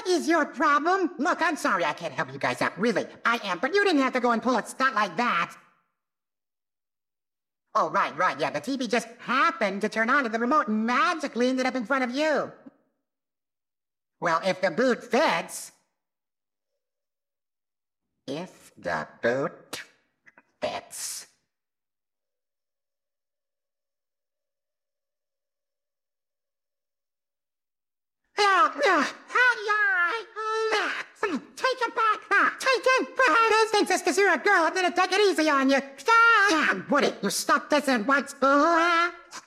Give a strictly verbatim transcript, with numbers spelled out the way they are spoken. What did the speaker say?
is your problem? Look, I'm sorry I can't help you guys out. Really, I am. But you didn't have to go and pull a stunt like that. Oh, right, right, yeah. The T V just happened to turn on and the remote magically ended up in front of you. Well, if the boot fits... If the boot fits... Yeah, yeah, yeah, take it back, uh, take it back. Those things is because you're a girl, I'm gonna take it easy on you. Yeah, Woody, you stuck this in once, boo.